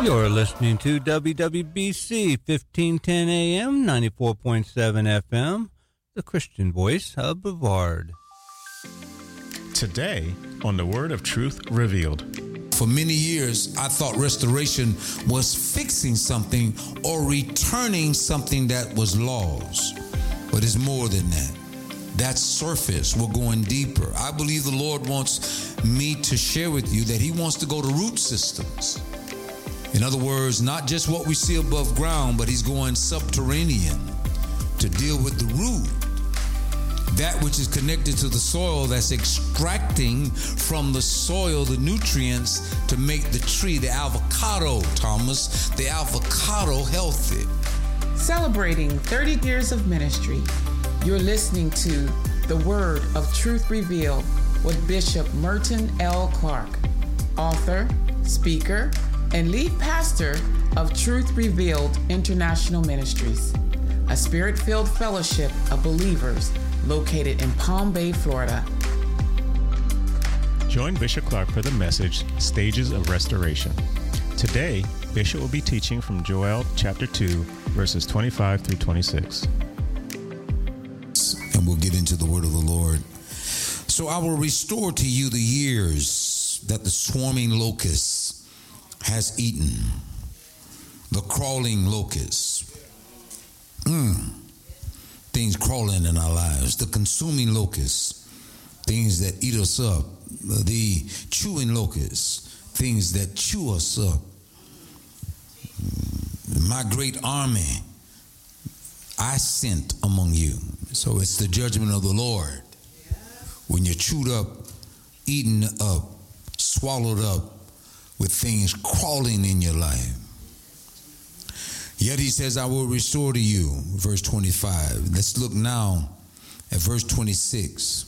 You're listening to WWBC 1510 AM, 94.7 FM, the Christian voice of Brevard. Today on the Word of Truth Revealed. For many years, I thought restoration was fixing something or returning something that was lost. But it's more than that. That's surface. We're going deeper. I believe the Lord wants me to share with you that He wants to go to root systems. In other words, not just what we see above ground, but He's going subterranean to deal with the root. That which is connected to the soil, that's extracting from the soil the nutrients to make the tree, the avocado, Thomas, the avocado healthy. Celebrating 30 years of ministry, you're listening to The Word of Truth Revealed with Bishop Merton L. Clark, author, speaker, and lead pastor of Truth Revealed International Ministries, a spirit-filled fellowship of believers located in Palm Bay, Florida. Join Bishop Clark for the message, Stages of Restoration. Today, Bishop will be teaching from Joel chapter 2, verses 25 through 26. And we'll get into the word of the Lord. So I will restore to you the years that the swarming locust has eaten, the crawling locust. Things crawling in our lives, the consuming locusts, things that eat us up, the chewing locusts, things that chew us up. My great army I sent among you. So it's the judgment of the Lord. When you're chewed up, eaten up, swallowed up with things crawling in your life. Yet He says, I will restore to you, verse 25. Let's look now at verse 26.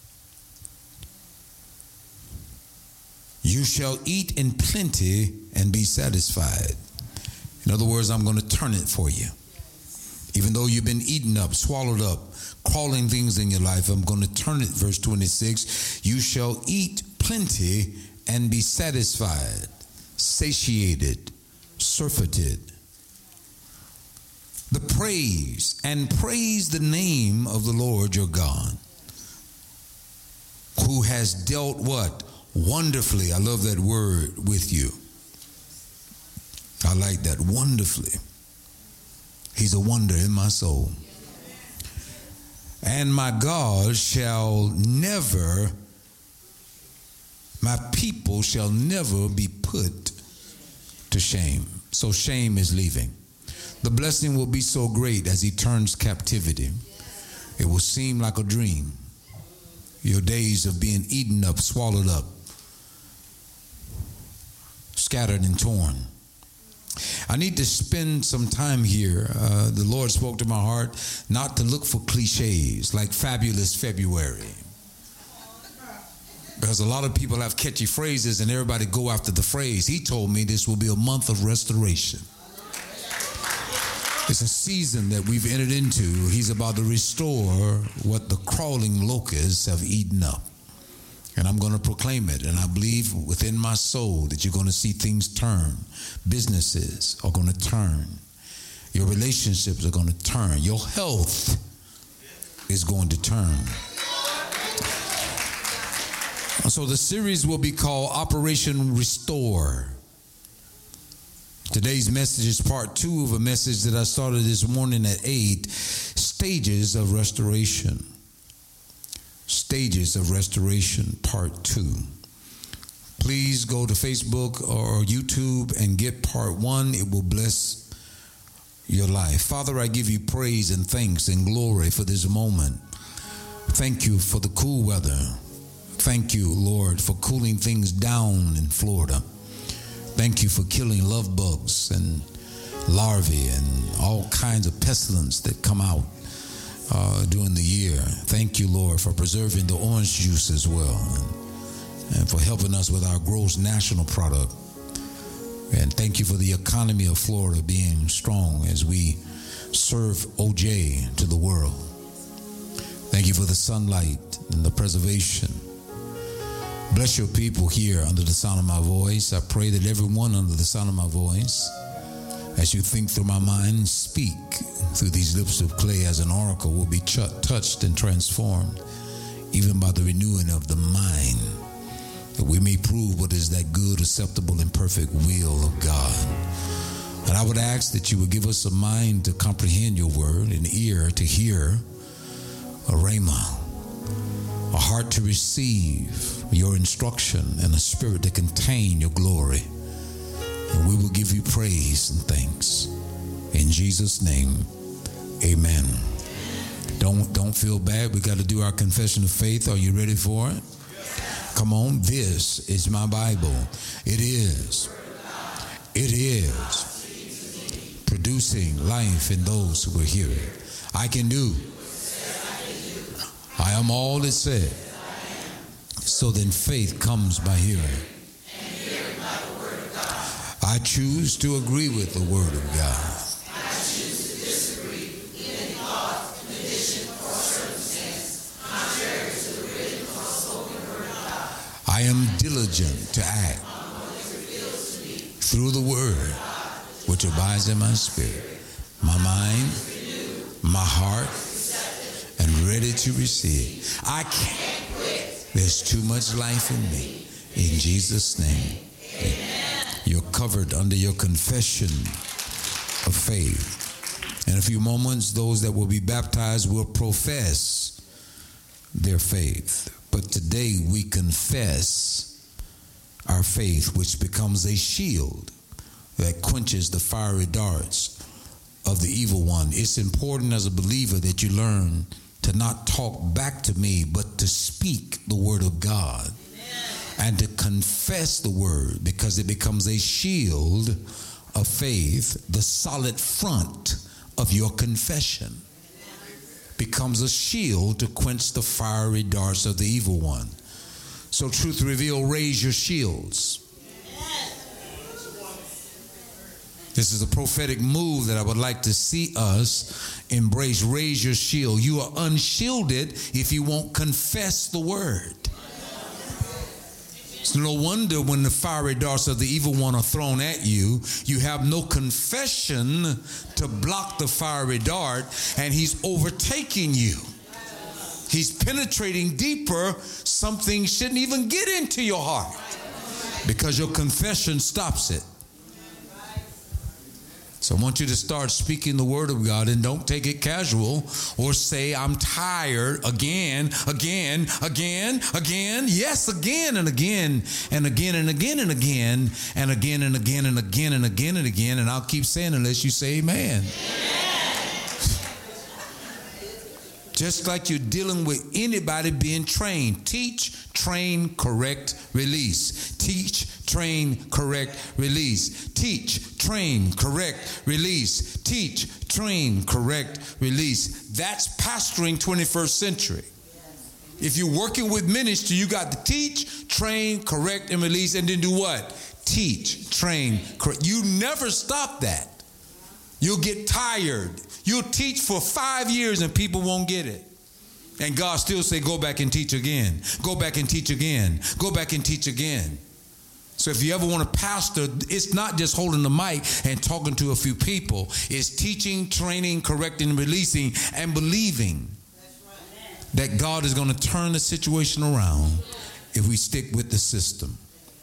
You shall eat in plenty and be satisfied. In other words, I'm going to turn it for you. Even though you've been eaten up, swallowed up, crawling things in your life, I'm going to turn it, verse 26. You shall eat plenty and be satisfied, satiated, surfeited. The praise the name of the Lord your God, who has dealt what? Wonderfully. I love that word, with you. I like that, wonderfully. He's a wonder in my soul. And my God shall never, my people shall never be put to shame. So shame is leaving. The blessing will be so great as He turns captivity. It will seem like a dream. Your days of being eaten up, swallowed up, scattered and torn. I need to spend some time here. The Lord spoke to my heart not to look for cliches like Fabulous February. Because a lot of people have catchy phrases and everybody go after the phrase. He told me this will be a month of restoration. It's a season that we've entered into. He's about to restore what the crawling locusts have eaten up. And I'm going to proclaim it. And I believe within my soul that you're going to see things turn. Businesses are going to turn. Your relationships are going to turn. Your health is going to turn. So the series will be called Operation Restore. Today's message is part 2 of a message that I started this morning at 8, Stages of Restoration. Stages of Restoration, part 2. Please go to Facebook or YouTube and get part 1. It will bless your life. Father, I give you praise and thanks and glory for this moment. Thank you for the cool weather. Thank you, Lord, for cooling things down in Florida. Thank you for killing love bugs and larvae and all kinds of pestilence that come out during the year. Thank you, Lord, for preserving the orange juice as well and for helping us with our gross national product. And thank you for the economy of Florida being strong as we serve OJ to the world. Thank you for the sunlight and the preservation. Bless your people here under the sound of my voice. I pray that everyone under the sound of my voice, as you think through my mind, speak through these lips of clay as an oracle, will be touched and transformed, even by the renewing of the mind, that we may prove what is that good, acceptable, and perfect will of God. And I would ask that you would give us a mind to comprehend your word, an ear to hear, a rhema, a heart to receive your instruction, and a spirit to contain your glory. And we will give you praise and thanks. In Jesus' name, amen. Don't feel bad. We got to do our confession of faith. Are you ready for it? Come on. This is my Bible. It is producing life in those who will hear it. I can do. I am all it said. So then faith comes by hearing. I choose to agree with the word of God. I choose to disagree with any thought, condition, or circumstance contrary to the written or spoken word of God. I am diligent to act through the word which abides in my spirit, my mind, my heart, and ready to receive. I can't quit. There's too much life in me. In Jesus' name, amen. You're covered under your confession of faith. In a few moments, those that will be baptized will profess their faith. But today we confess our faith, which becomes a shield that quenches the fiery darts of the evil one. It's important as a believer that you learn to not talk back to me, but to speak the word of God. And to confess the word, because it becomes a shield of faith. The solid front of your confession becomes a shield to quench the fiery darts of the evil one. So Truth Reveal, raise your shields. This is a prophetic move that I would like to see us embrace. Raise your shield. You are unshielded if you won't confess the word. It's no wonder when the fiery darts of the evil one are thrown at you, you have no confession to block the fiery dart, and he's overtaking you. He's penetrating deeper. Something shouldn't even get into your heart because your confession stops it. So I want you to start speaking the word of God, and don't take it casual or say, I'm tired again. Yes, again and again and again and again and again and again and again and again and again and again. And I'll keep saying unless you say amen. Just like you're dealing with anybody being trained. Teach, train, correct, release. Teach, train, correct, release. Teach, train, correct, release. Teach, train, correct, release. That's pastoring 21st century. If you're working with ministry, you got to teach, train, correct, and release, and then do what? Teach, train, correct. You never stop that. You'll get tired. You'll teach for 5 years and people won't get it. And God still say, go back and teach again. Go back and teach again. Go back and teach again. So if you ever want to pastor, it's not just holding the mic and talking to a few people. It's teaching, training, correcting, releasing, and believing that God is going to turn the situation around if we stick with the system.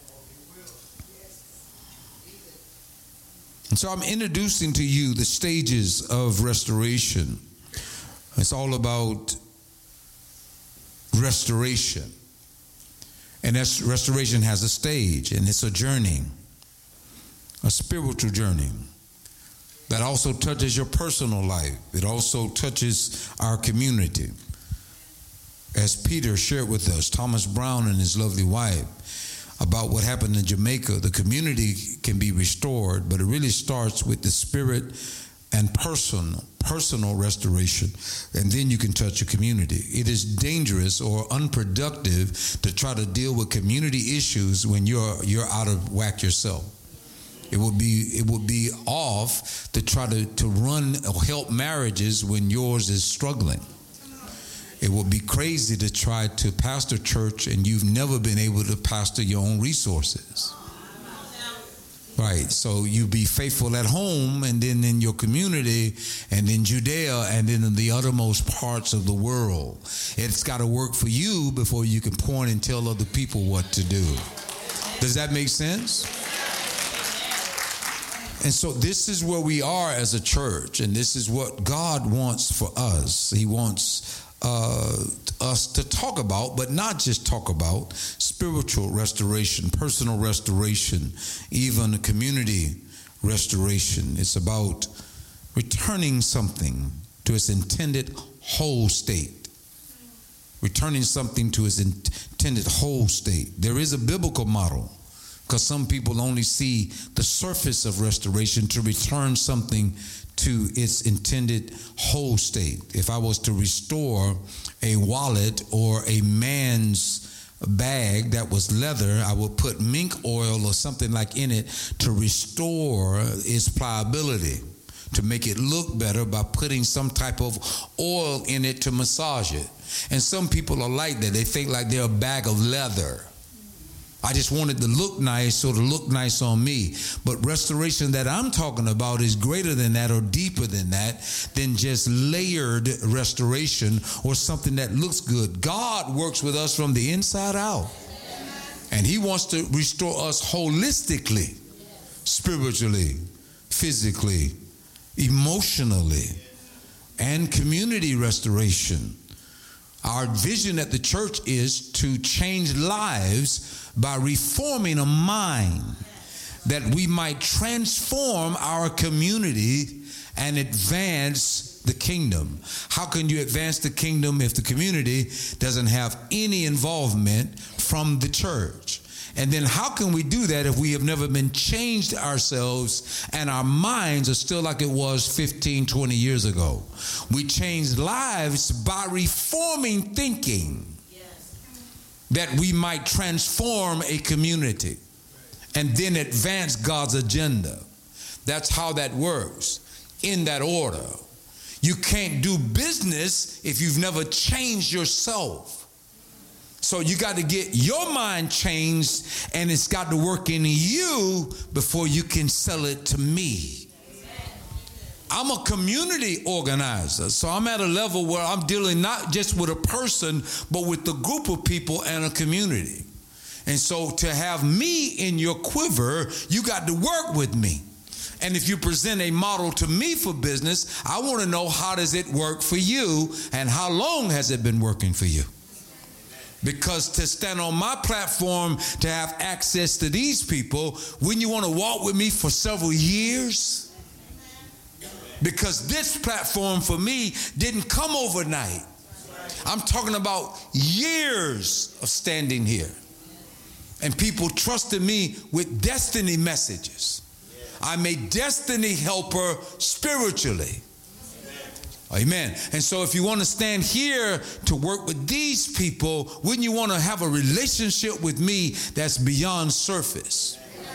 And so I'm introducing to you the stages of restoration. It's all about restoration. And that's, restoration has a stage, and it's a journey, a spiritual journey that also touches your personal life. It also touches our community. As Peter shared with us, Thomas Brown and his lovely wife, about what happened in Jamaica, the community can be restored, but it really starts with the spirit and personal restoration, and then you can touch your community. It is dangerous or unproductive to try to deal with community issues when you're out of whack yourself. It would be off to try to run or help marriages when yours is struggling. It would be crazy to try to pastor church and you've never been able to pastor your own resources. Right, so you be faithful at home and then in your community and in Judea and then in the uttermost parts of the world. It's got to work for you before you can point and tell other people what to do. Does that make sense? And so this is where we are as a church, and this is what God wants for us. He wants us to talk about, but not just talk about, spiritual restoration, personal restoration, even community restoration. It's about returning something to its intended whole state. Returning something to its intended whole state. There is a biblical model, because some people only see the surface of restoration, to return something to its intended whole state. If I was to restore a wallet or a man's bag that was leather, I would put mink oil or something like in it to restore its pliability, to make it look better by putting some type of oil in it to massage it. And some people are like that. They think like they're a bag of leather. I just wanted to look nice, so to look nice on me. But restoration that I'm talking about is greater than that, or deeper than that, than just layered restoration or something that looks good. God works with us from the inside out. And he wants to restore us holistically, spiritually, physically, emotionally, and community restoration. Our vision at the church is to change lives by reforming a mind, that we might transform our community and advance the kingdom. How can you advance the kingdom if the community doesn't have any involvement from the church? And then how can we do that if we have never been changed ourselves and our minds are still like it was 15, 20 years ago? We change lives by reforming thinking, that we might transform a community and then advance God's agenda. That's how that works, in that order. You can't do business if you've never changed yourself. So you got to get your mind changed, and it's got to work in you before you can sell it to me. I'm a community organizer, so I'm at a level where I'm dealing not just with a person, but with the group of people and a community. And so to have me in your quiver, you got to work with me. And if you present a model to me for business, I want to know, how does it work for you, and how long has it been working for you? Because to stand on my platform, to have access to these people, wouldn't you want to walk with me for several years? Because this platform for me didn't come overnight. I'm talking about years of standing here. And people trusted me with destiny messages. I'm a destiny helper spiritually. Amen. And so if you want to stand here to work with these people, wouldn't you want to have a relationship with me that's beyond surface?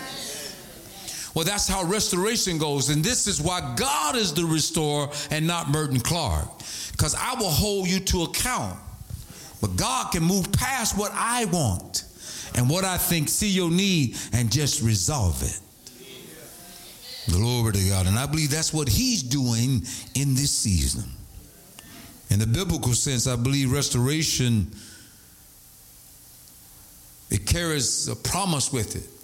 Well, that's how restoration goes. And this is why God is the restorer and not Merton Clark. Because I will hold you to account. But God can move past what I want and what I think, see your need, and just resolve it. Glory to God. And I believe that's what he's doing in this season. In the biblical sense, I believe restoration, it carries a promise with it.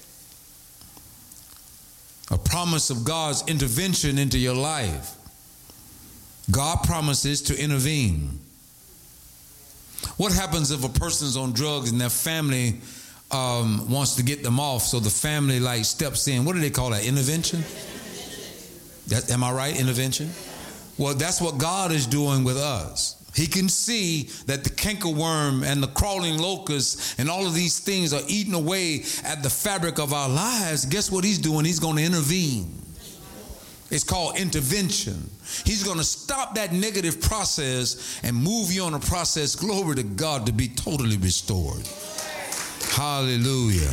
A promise of God's intervention into your life. God promises to intervene. What happens if a person's on drugs and their family wants to get them off, so the family like steps in? What do they call that? Intervention? Am I right? Intervention? Well, that's what God is doing with us. He can see that the cankerworm and the crawling locust and all of these things are eating away at the fabric of our lives. Guess what he's doing? He's going to intervene. It's called intervention. He's going to stop that negative process and move you on a process, glory to God, to be totally restored. Hallelujah.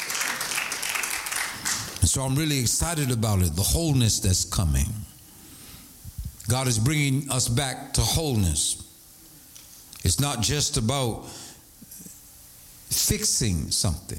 And so I'm really excited about it, the wholeness that's coming. God is bringing us back to wholeness. It's not just about fixing something.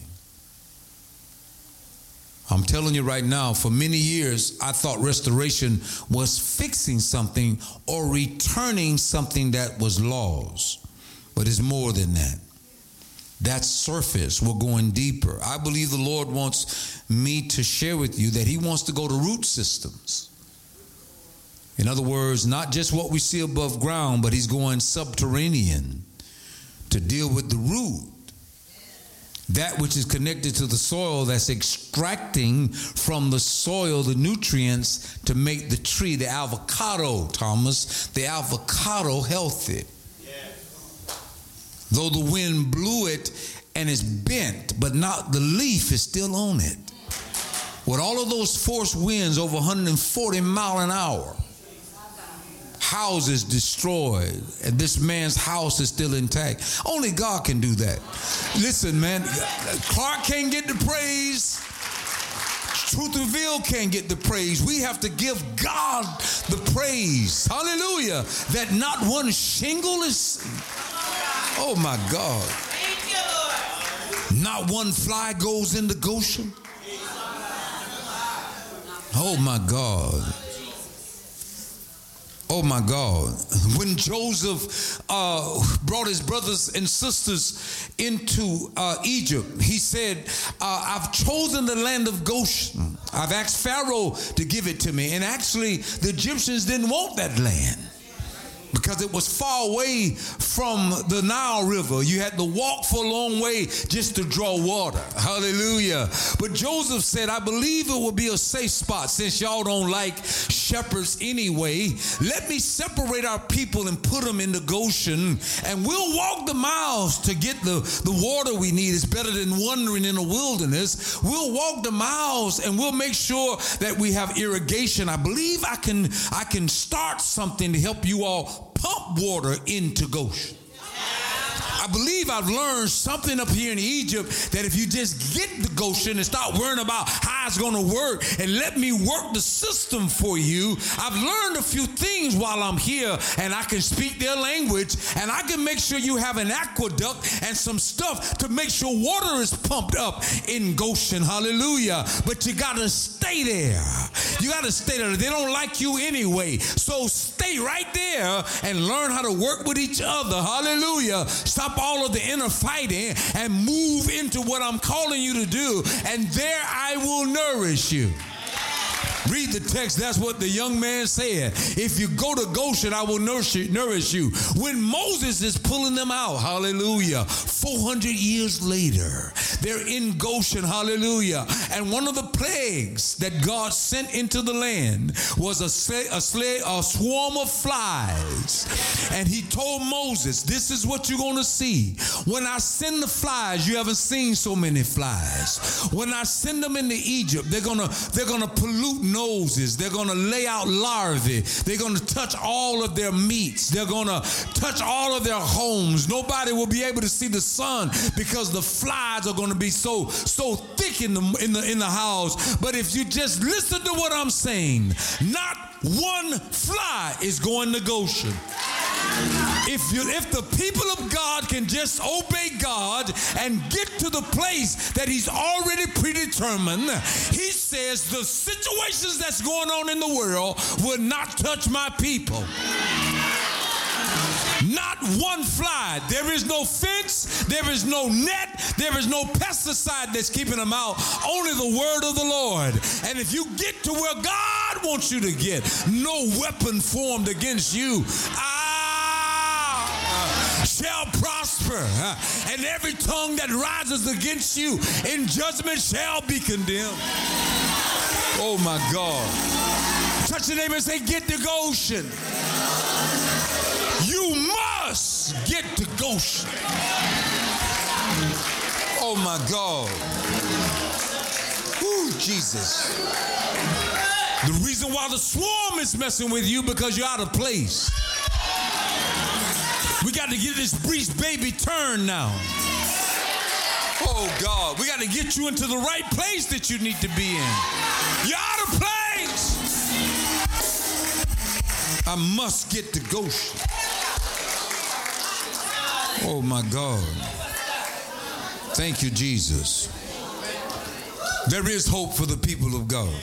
I'm telling you right now, for many years, I thought restoration was fixing something or returning something that was lost. But it's more than that. That's surface. We're going deeper. I believe the Lord wants me to share with you that he wants to go to root systems. In other words, not just what we see above ground, but he's going subterranean to deal with the root. That which is connected to the soil, that's extracting from the soil the nutrients to make the tree, the avocado, Thomas, the avocado healthy. Though the wind blew it and it's bent, but not the leaf is still on it. With all of those force winds over 140 miles an hour, houses destroyed, and this man's house is still intact. Only God can do that. Listen, man, Clark can't get the praise. Truth Revealed can't get the praise. We have to give God the praise. Hallelujah. That not one shingle is... Oh, my God. Thank you, Lord. Not one fly goes into Goshen. Oh, my God. Oh, my God. When Joseph brought his brothers and sisters into Egypt, he said, I've chosen the land of Goshen. I've asked Pharaoh to give it to me. And actually, the Egyptians didn't want that land, because it was far away from the Nile River. You had to walk for a long way just to draw water. Hallelujah. But Joseph said, I believe it will be a safe spot, since y'all don't like shepherds anyway. Let me separate our people and put them into Goshen, and we'll walk the miles to get the water we need. It's better than wandering in a wilderness. We'll walk the miles and we'll make sure that we have irrigation. I believe I can start something to help you all pump water into Goshen. I believe I've learned something up here in Egypt, that if you just get to Goshen and start worrying about how it's going to work and let me work the system for you, I've learned a few things while I'm here, and I can speak their language, and I can make sure you have an aqueduct and some stuff to make sure water is pumped up in Goshen. Hallelujah. But you got to stay there. You got to stay there. They don't like you anyway. So stay right there and learn how to work with each other. Hallelujah. Stop all of the inner fighting and move into what I'm calling you to do, and there I will nourish you. Read the text. That's what the young man said. If you go to Goshen, I will nourish you. When Moses is pulling them out, hallelujah, 400 years later, they're in Goshen, hallelujah. And one of the plagues that God sent into the land was a swarm of flies. And he told Moses, this is what you're going to see. When I send the flies, you haven't seen so many flies. When I send them into Egypt, they're going to pollute noses. They're going to lay out larvae. They're going to touch all of their meats. They're going to touch all of their homes. Nobody will be able to see the sun because the flies are going to be so thick in the house. But if you just listen to what I'm saying, not one fly is going to Goshen. If the people of God can just obey God and get to the place that he's already predetermined, he says the situations that's going on in the world will not touch my people. Not one fly. There is no fence. There is no net. There is no pesticide that's keeping them out. Only the word of the Lord. And if you get to where God wants you to get, no weapon formed against you shall prosper, and every tongue that rises against you in judgment shall be condemned. Oh my God. Touch your neighbor and say, get to Goshen. You must get to Goshen. Oh my God. Ooh, Jesus. The reason why the swarm is messing with you, because you're out of place. We got to get this breast baby turned now. Oh, God. We got to get you into the right place that you need to be in. You're out of place. I must get to Goshen. Oh my God. Thank you, Jesus. There is hope for the people of God.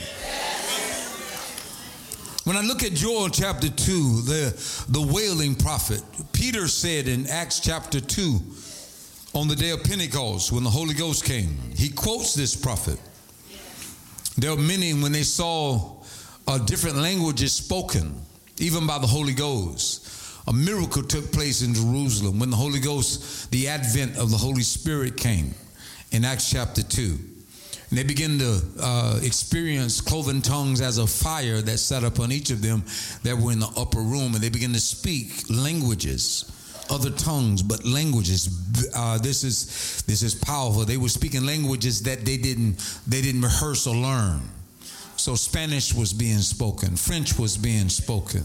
When I look at Joel chapter 2, the wailing prophet, Peter said in Acts chapter 2, on the day of Pentecost, when the Holy Ghost came, he quotes this prophet. There are many, when they saw different languages spoken, even by the Holy Ghost, a miracle took place in Jerusalem when the Holy Ghost, the advent of the Holy Spirit came in Acts chapter 2. And they began to experience cloven tongues as a fire that sat upon each of them that were in the upper room. And they began to speak languages, other tongues, but languages. This is powerful. They were speaking languages that they didn't rehearse or learn. So Spanish was being spoken, French was being spoken,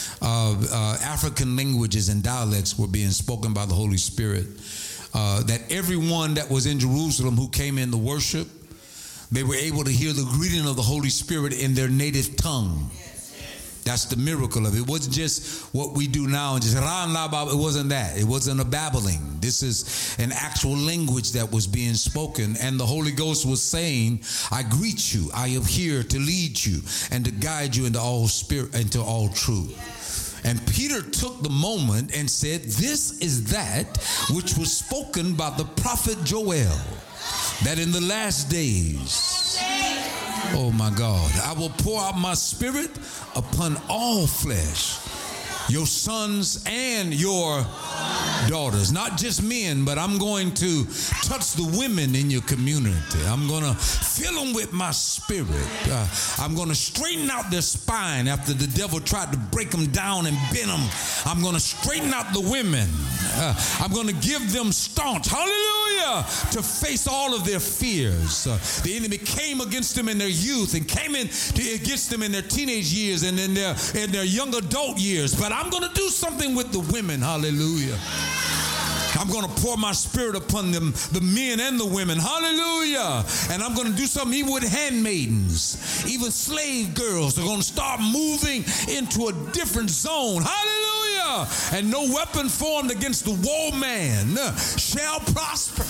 African languages and dialects were being spoken by the Holy Spirit. That everyone that was in Jerusalem who came in to worship, they were able to hear the greeting of the Holy Spirit in their native tongue. That's the miracle of it. It wasn't just what we do now and just it wasn't that. It wasn't a babbling. This is an actual language that was being spoken, and the Holy Ghost was saying, I greet you. I am here to lead you and to guide you into all spirit, into all truth. And Peter took the moment and said, this is that which was spoken by the prophet Joel, that in the last days, oh my God, I will pour out my spirit upon all flesh, your sons and your daughters. Not just men, but I'm going to touch the women in your community. I'm going to fill them with my spirit. I'm going to straighten out their spine after the devil tried to break them down and bend them. I'm going to straighten out the women. I'm going to give them staunch, hallelujah, to face all of their fears. The enemy came against them in their youth and came in against them in their teenage years and in their young adult years. But I'm going to do something with the women, hallelujah. I'm going to pour my spirit upon them, the men and the women. Hallelujah. And I'm going to do something even with handmaidens. Even slave girls are going to start moving into a different zone. Hallelujah. And no weapon formed against the woe man shall prosper.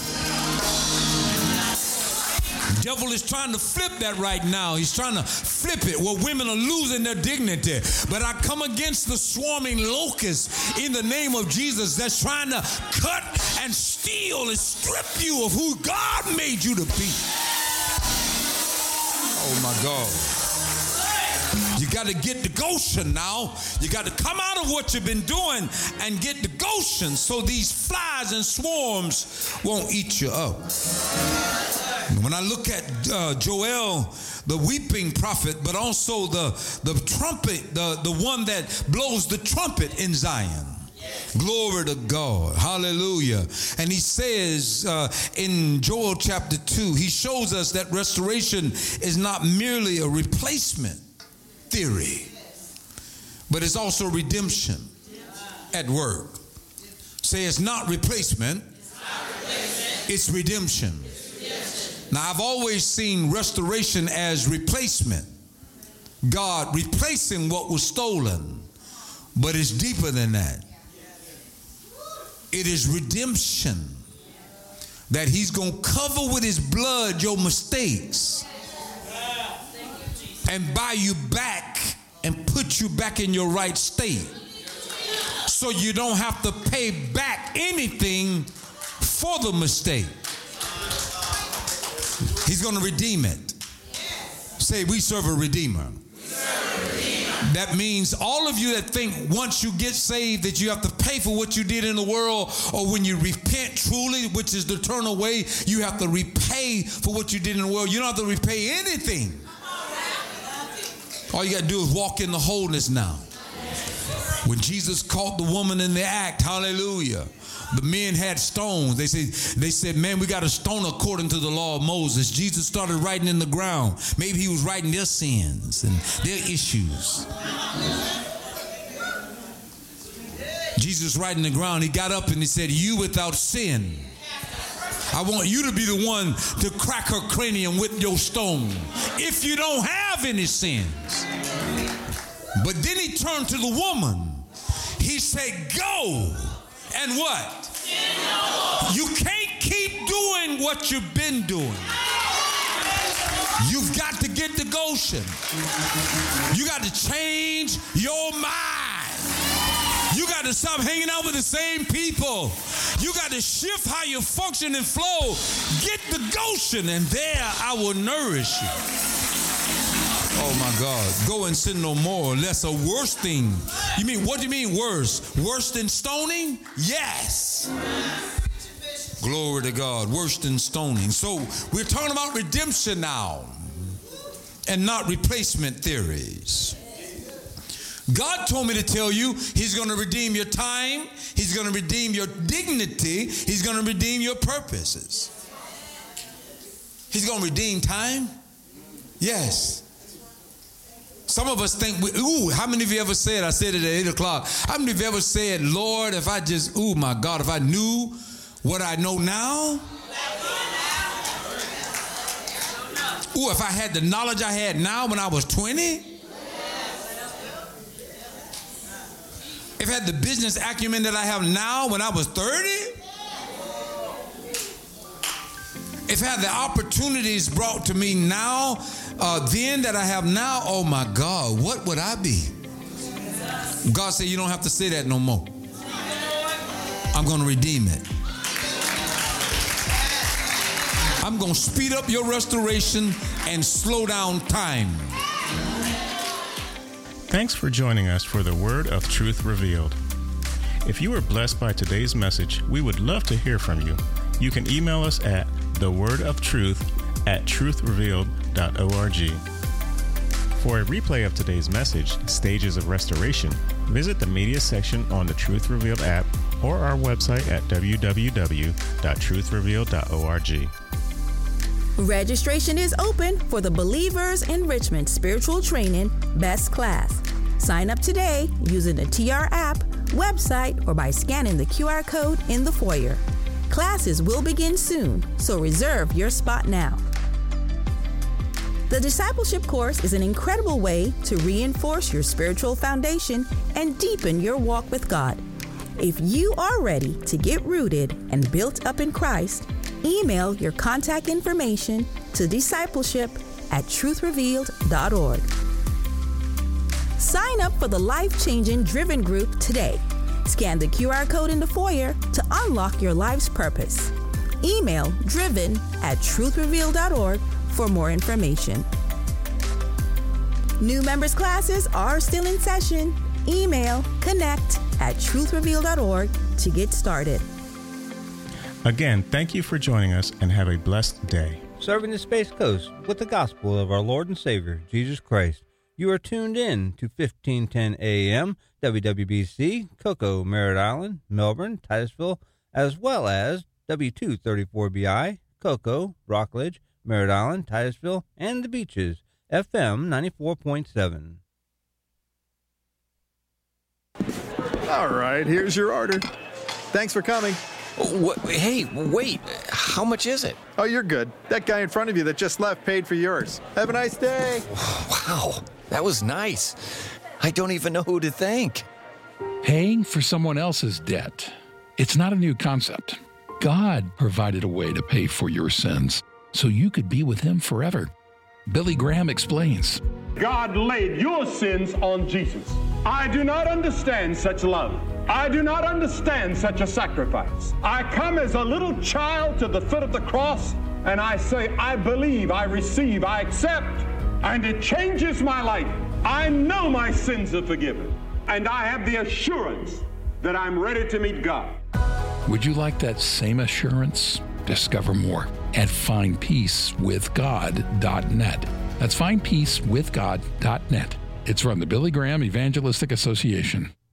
The devil is trying to flip that right now. He's trying to flip it where women are losing their dignity. But I come against the swarming locust in the name of Jesus that's trying to cut and steal and strip you of who God made you to be. Oh my God. You got to get to Goshen now. You got to come out of what you've been doing and get to Goshen so these flies and swarms won't eat you up. When I look at Joel, the weeping prophet, but also the trumpet, the one that blows the trumpet in Zion. Glory to God. Hallelujah. And he says in Joel chapter 2, he shows us that restoration is not merely a replacement theory, but it's also redemption at work. Say it's not replacement, it's redemption. Now, I've always seen restoration as replacement. God replacing what was stolen. But it's deeper than that. It is redemption. That he's going to cover with his blood your mistakes. And buy you back and put you back in your right state. So you don't have to pay back anything for the mistake. He's going to redeem it. Say, we serve a redeemer. That means all of you that think once you get saved that you have to pay for what you did in the world, or when you repent truly, which is the eternal way, you have to repay for what you did in the world. You don't have to repay anything. All you got to do is walk in the wholeness now. When Jesus caught the woman in the act, hallelujah, the men had stones. They said, man, we got to stone according to the law of Moses. Jesus started writing in the ground. Maybe he was writing their sins and their issues. Jesus writing the ground. He got up and he said, you without sin, I want you to be the one to crack her cranium with your stone if you don't have any sins. But then he turned to the woman. He said, go and what? You can't keep doing what you've been doing. You've got to get to Goshen. You got to change your mind. You got to stop hanging out with the same people. You got to shift how you function and flow. Get to Goshen, and there I will nourish you. Oh my God. Go and sin no more, lest a worse thing. You mean, what do you mean worse? Worse than stoning? Yes. Glory to God. Worse than stoning. So we're talking about redemption now and not replacement theories. God told me to tell you he's going to redeem your time. He's going to redeem your dignity. He's going to redeem your purposes. He's going to redeem time? Yes. Some of us think, how many of you ever said, I said it at 8 o'clock, how many of you ever said, Lord, if I just, my God, if I knew what I know now? If I had the knowledge I had now when I was 20? If I had the business acumen that I have now when I was 30? If I had the opportunities brought to me now, then that I have now, oh my God, what would I be? God said, you don't have to say that no more. I'm going to redeem it. I'm going to speed up your restoration and slow down time. Thanks for joining us for the Word of Truth Revealed. If you were blessed by today's message, we would love to hear from you. You can email us at thewordofTruth@truthrevealed.org. For a replay of today's message, Stages of Restoration, visit the media section on the Truth Revealed app or our website at www.truthrevealed.org. Registration is open for the Believers Enrichment Spiritual Training Best Class. Sign up today using the TR app, website, or by scanning the QR code in the foyer. Classes will begin soon, so reserve your spot now. The Discipleship Course is an incredible way to reinforce your spiritual foundation and deepen your walk with God. If you are ready to get rooted and built up in Christ, email your contact information to discipleship@truthrevealed.org. Sign up for the Life-Changing Driven Group today. Scan the QR code in the foyer to unlock your life's purpose. Email driven@truthrevealed.org for more information. New members classes are still in session. Email connect@truthrevealed.org to get started. Again, thank you for joining us and have a blessed day. Serving the Space Coast with the gospel of our Lord and Savior, Jesus Christ. You are tuned in to 1510 AM, WWBC, Cocoa, Merritt Island, Melbourne, Titusville, as well as W234BI, Cocoa, Rockledge, Merritt Island, Titusville, and the Beaches, FM 94.7. All right, here's your order. Thanks for coming. Hey, wait. How much is it? Oh, you're good. That guy in front of you that just left paid for yours. Have a nice day. Wow, that was nice. I don't even know who to thank. Paying for someone else's debt. It's not a new concept. God provided a way to pay for your sins so you could be with Him forever. Billy Graham explains. God laid your sins on Jesus. I do not understand such love. I do not understand such a sacrifice. I come as a little child to the foot of the cross, and I say, I believe, I receive, I accept, and it changes my life. I know my sins are forgiven, and I have the assurance that I'm ready to meet God. Would you like that same assurance? Discover more at findpeacewithgod.net. That's findpeacewithgod.net. It's from the Billy Graham Evangelistic Association.